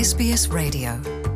SBS Radio.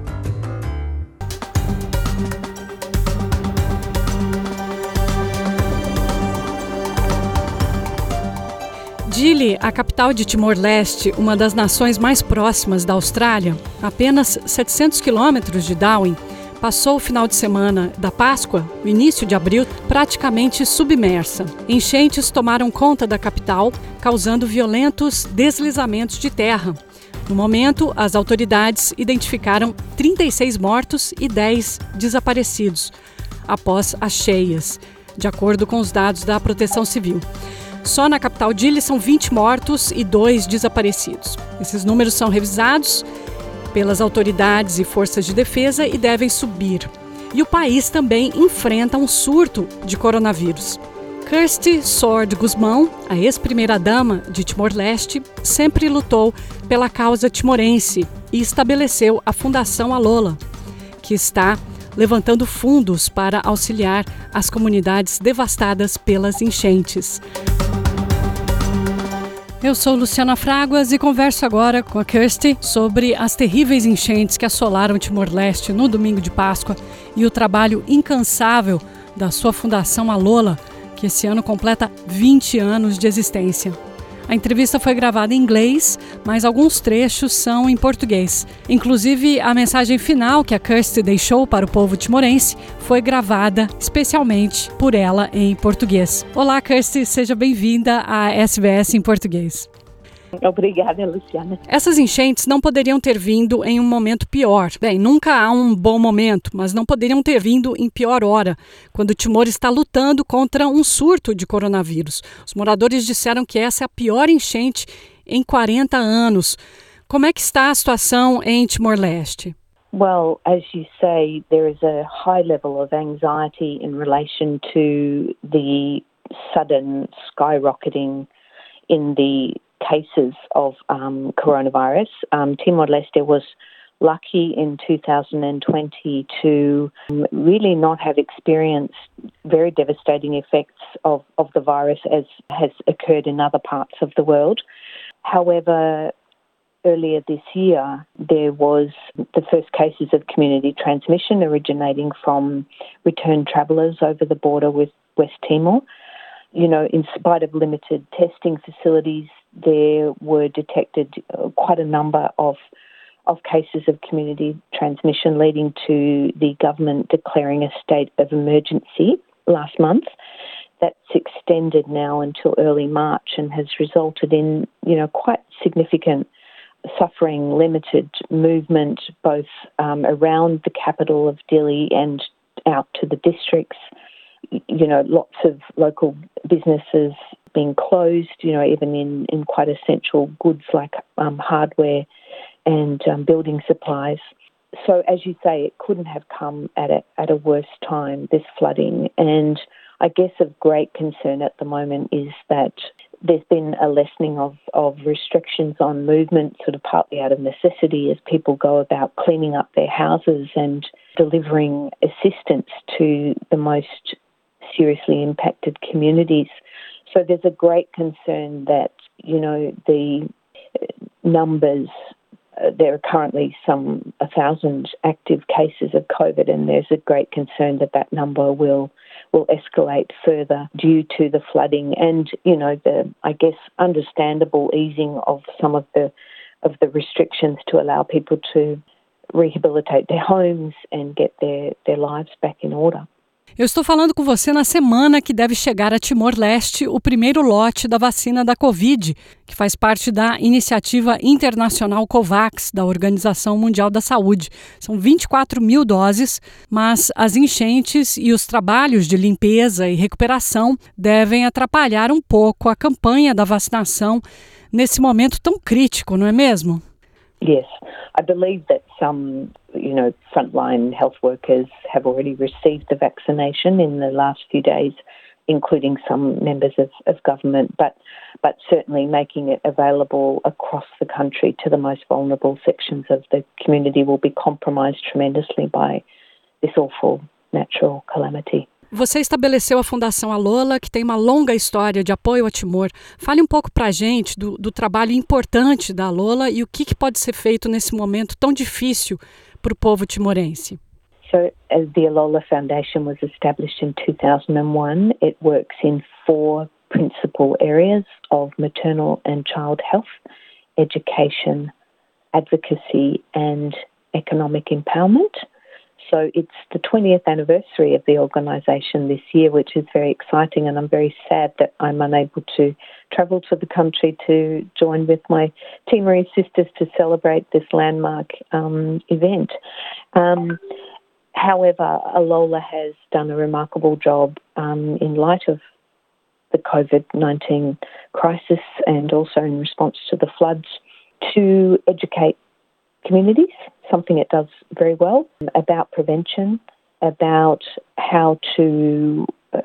Dili, a capital de Timor-Leste, uma das nações mais próximas da Austrália, a apenas 700 quilômetros de Darwin, passou o final de semana da Páscoa, o início de abril, praticamente submersa. Enchentes tomaram conta da capital, causando violentos deslizamentos de terra. No momento, as autoridades identificaram 36 mortos e 10 desaparecidos, após as cheias, de acordo com os dados da Proteção Civil. Só na capital Dili são 20 mortos e 2 desaparecidos. Esses números são revisados pelas autoridades e forças de defesa e devem subir. E o país também enfrenta um surto de coronavírus. Kirsty Sword Guzmão, a ex-primeira-dama de Timor-Leste, sempre lutou pela causa timorense e estabeleceu a Fundação Alola, que está levantando fundos para auxiliar as comunidades devastadas pelas enchentes. Eu sou Luciana Fraguas e converso agora com a Kirsty sobre as terríveis enchentes que assolaram Timor-Leste no domingo de Páscoa e o trabalho incansável da sua Fundação Alola, que esse ano completa 20 anos de existência. A entrevista foi gravada em inglês, mas alguns trechos são em português. Inclusive, a mensagem final que a Kirsty deixou para o povo timorense foi gravada especialmente por ela em português. Olá, Kirsty, seja bem-vinda à SBS em português. Obrigada, Luciana. Essas enchentes não poderiam ter vindo em um momento pior. Bem, nunca há um bom momento, mas não poderiam ter vindo em pior hora, quando Timor está lutando contra um surto de coronavírus. Os moradores disseram que essa é a pior enchente em 40 anos. Como é que está a situação em Timor-Leste? Well, as you say, there is a high level of anxiety in relation to the sudden skyrocketing in the cases of coronavirus. Timor-Leste was lucky in 2020 to really not have experienced very devastating effects of the virus as has occurred in other parts of the world. However, earlier this year, there was the first cases of community transmission originating from returned travellers over the border with West Timor. You know, in spite of limited testing facilities, there were detected quite a number of cases of community transmission, leading to the government declaring a state of emergency last month. That's extended now until early March and has resulted in, quite significant suffering, limited movement, both around the capital of Dili and out to the districts. Lots of local businesses being closed, even in quite essential goods like hardware and building supplies. So, as you say, it couldn't have come at a worse time, this flooding. And I guess of great concern at the moment is that there's been a lessening of restrictions on movement, sort of partly out of necessity as people go about cleaning up their houses and delivering assistance to the most seriously impacted communities. So there's a great concern that, the numbers, there are currently some 1,000 active cases of COVID, and there's a great concern that number will escalate further due to the flooding and, the, I guess, understandable easing of some of the restrictions to allow people to rehabilitate their homes and get their lives back in order. Eu estou falando com você na semana que deve chegar a Timor-Leste o primeiro lote da vacina da Covid, que faz parte da iniciativa internacional COVAX, da Organização Mundial da Saúde. São 24 mil doses, mas as enchentes e os trabalhos de limpeza e recuperação devem atrapalhar um pouco a campanha da vacinação nesse momento tão crítico, não é mesmo? Yes, I believe that some, frontline health workers have already received the vaccination in the last few days, including some members of government, but certainly making it available across the country to the most vulnerable sections of the community will be compromised tremendously by this awful natural calamity. Você estabeleceu a Fundação Alola, que tem uma longa história de apoio a Timor. Fale um pouco para a gente do trabalho importante da Alola e o que pode ser feito nesse momento tão difícil para o povo timorense. So, as the Alola Foundation was established in 2001, it works in 4 principal areas of maternal and child health, education, advocacy and economic empowerment. So it's the 20th anniversary of the organisation this year, which is very exciting, and I'm very sad that I'm unable to travel to the country to join with my Timorese sisters to celebrate this landmark event. However, Alola has done a remarkable job in light of the COVID-19 crisis and also in response to the floods to educate communities, something it does very well, about prevention, about how to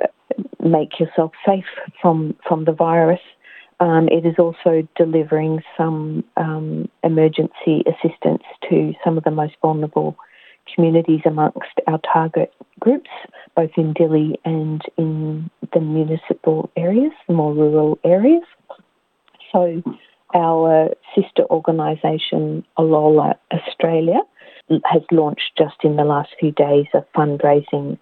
make yourself safe from the virus. It is also delivering some emergency assistance to some of the most vulnerable communities amongst our target groups, both in Dili and in the municipal areas, the more rural areas. So our sister organisation, Alola Australia, has launched just in the last few days a fundraising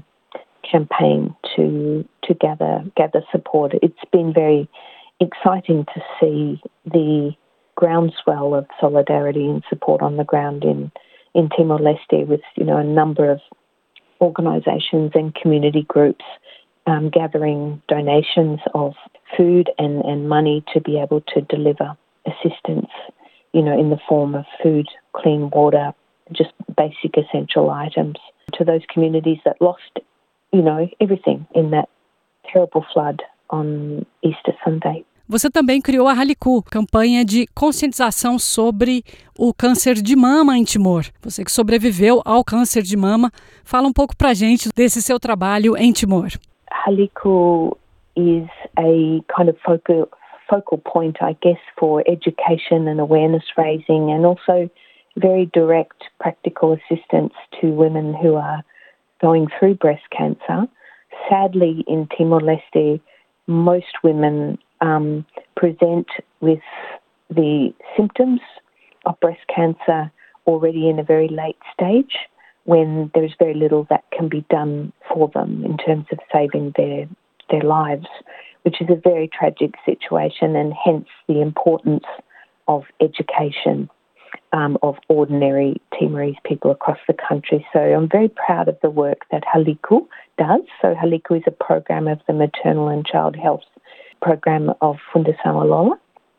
campaign to gather support. It's been very exciting to see the groundswell of solidarity and support on the ground in Timor-Leste, with a number of organisations and community groups gathering donations of food and money to be able to deliver assistance, in the form of food, clean water, just basic essential items to those communities that lost, everything in that terrible flood on Easter Sunday. Você também criou a Haliku, campanha de conscientização sobre o câncer de mama em Timor. Você que sobreviveu ao câncer de mama, fala um pouco pra gente desse seu trabalho em Timor. Haliku is a kind of focal point, I guess, for education and awareness raising, and also very direct practical assistance to women who are going through breast cancer. Sadly, in Timor-Leste, most women present with the symptoms of breast cancer already in a very late stage, when there's very little that can be done for them in terms of saving their lives, which is a very tragic situation, and hence the importance of education of ordinary Timorese people across the country. So I'm very proud of the work that Haliku does. So Haliku is a program of the Maternal and Child Health Program of Fundação Alola,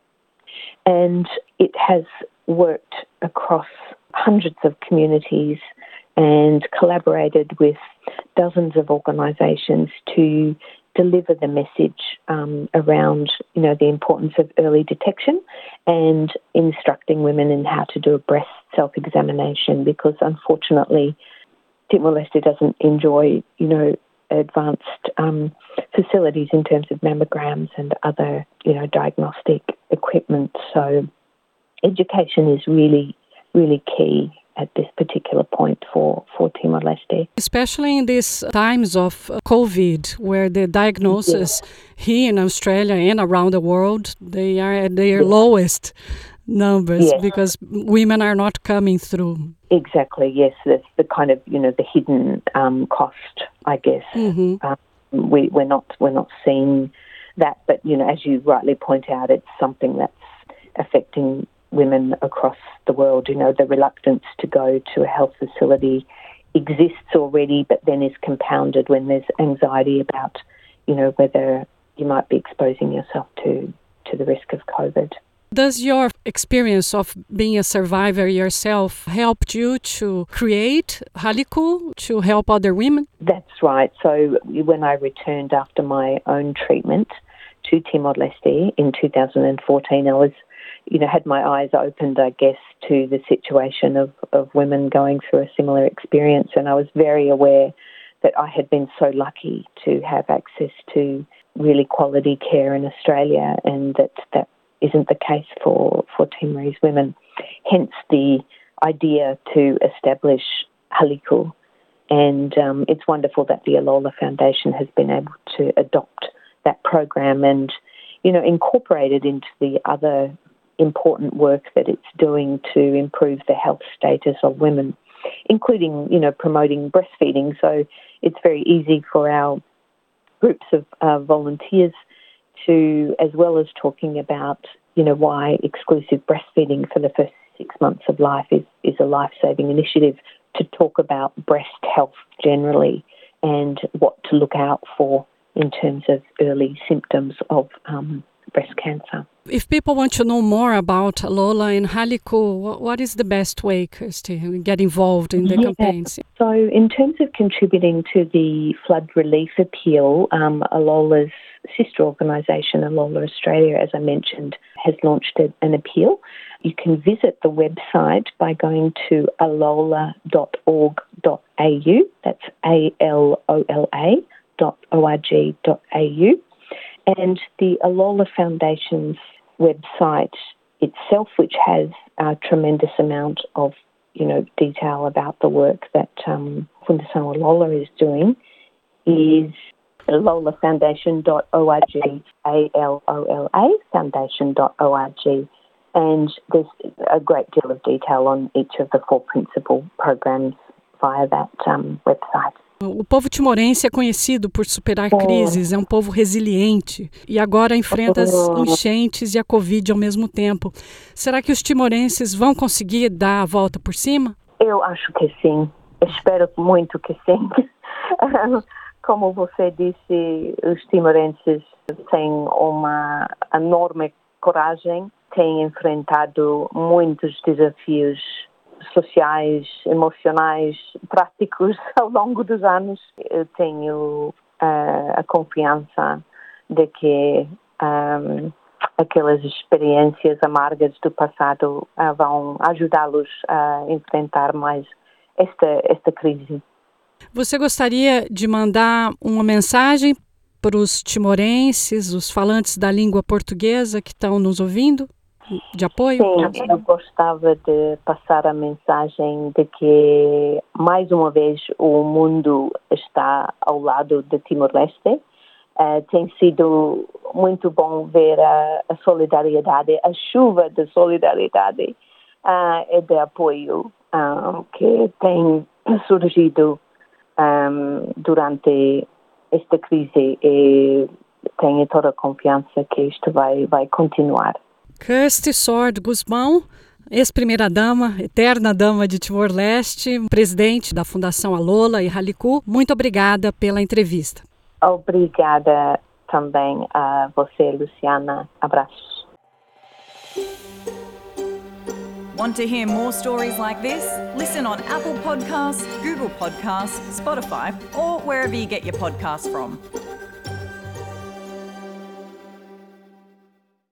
and it has worked across hundreds of communities and collaborated with dozens of organisations to deliver the message around, the importance of early detection and instructing women in how to do a breast self-examination, because unfortunately Timor-Leste doesn't enjoy, advanced facilities in terms of mammograms and other, diagnostic equipment. So education is really, really key at this particular point for Timor-Leste. Especially in these times of COVID, where the diagnosis here in Australia and around the world, they are at their lowest numbers because women are not coming through. Exactly, yes. That's the kind of, the hidden cost, I guess. Mm-hmm. We're not seeing that, but, as you rightly point out, it's something that's affecting women across the world. The reluctance to go to a health facility exists already, but then is compounded when there's anxiety about, whether you might be exposing yourself to the risk of COVID. Does your experience of being a survivor yourself help you to create Haliku to help other women? That's right. So when I returned after my own treatment to Timor-Leste in 2014, I was, had my eyes opened, I guess, to the situation of women going through a similar experience. And I was very aware that I had been so lucky to have access to really quality care in Australia, and that isn't the case for Timorese women. Hence the idea to establish Haliku And it's wonderful that the Alola Foundation has been able to adopt that program and, incorporate it into the other important work that it's doing to improve the health status of women, including, promoting breastfeeding. So it's very easy for our groups of volunteers to, as well as talking about, why exclusive breastfeeding for the first 6 months of life is a life-saving initiative, to talk about breast health generally and what to look out for in terms of early symptoms of breast cancer. If people want to know more about Alola and Haliku, what is the best way, Kirsty, to get involved in the campaigns? So in terms of contributing to the flood relief appeal, Alola's sister organisation, Alola Australia, as I mentioned, has launched an appeal. You can visit the website by going to alola.org.au. That's alola.org.au. And the Alola Foundation's website itself, which has a tremendous amount of, detail about the work that Fundação Alola is doing, is alolafoundation.org, ALOLA foundation.org. And there's a great deal of detail on each of the 4 principal programs via that website. O povo timorense é conhecido por superar crises, é um povo resiliente e agora enfrenta as enchentes e a Covid ao mesmo tempo. Será que os timorenses vão conseguir dar a volta por cima? Eu acho que sim. Espero muito que sim. Como você disse, os timorenses têm uma enorme coragem, têm enfrentado muitos desafios sociais, emocionais, práticos ao longo dos anos. Eu tenho a confiança de que aquelas experiências amargas do passado vão ajudá-los a enfrentar mais esta crise. Você gostaria de mandar uma mensagem para os timorenses, os falantes da língua portuguesa que estão nos ouvindo? De apoio? Sim, eu gostava de passar a mensagem de que, mais uma vez, o mundo está ao lado de Timor-Leste. Tem sido muito bom ver a solidariedade, a chuva de solidariedade e de apoio que tem surgido durante esta crise, e tenho toda a confiança que isto vai continuar. Kirsty Sword Guzmão, ex-primeira-dama, eterna dama de Timor-Leste, presidente da Fundação Alola e Haliku, muito obrigada pela entrevista. Obrigada também a você, Luciana. Abraços. Want to hear more stories like this? Listen on Apple Podcasts, Google Podcasts, Spotify, or wherever you get your podcasts from.